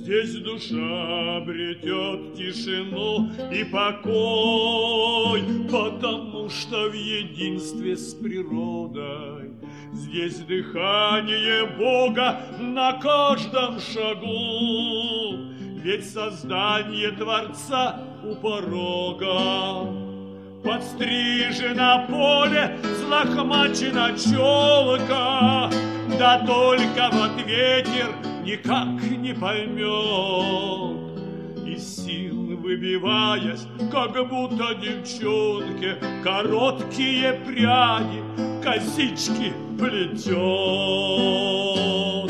Здесь душа обретет тишину и покой, потому что в единстве с природой. Здесь дыхание Бога на каждом шагу, ведь создание Творца у порога. Подстрижено поле, взлохмачена челка, да только вот ветер никак не поймет. Из сил выбиваясь, как будто девчонке, короткие пряди, косички плетет.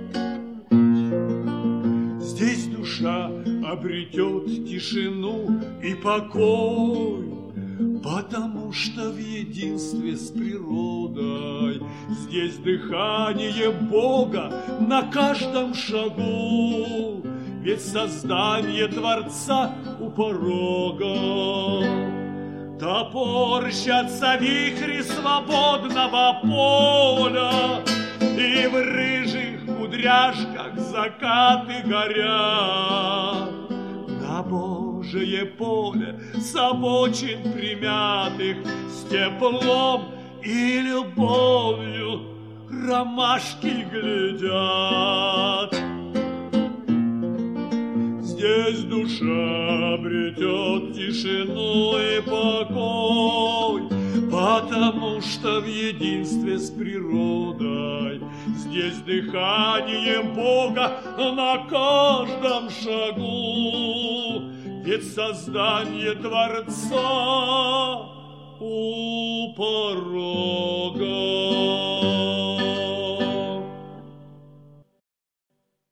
Здесь душа обретет тишину и покой, потому что в единстве с природой. Здесь дыхание Бога на каждом шагу, ведь создание Творца у порога. Топорщатся вихри свободного поля, и в рыжих кудряшках закаты горят. На Божие поле с обочин примятых с теплом и любовью ромашки глядят. Здесь душа обретет тишину и покой, потому что в единстве с природой. Здесь дыхание Бога на каждом шагу, ведь создание Творца у порога.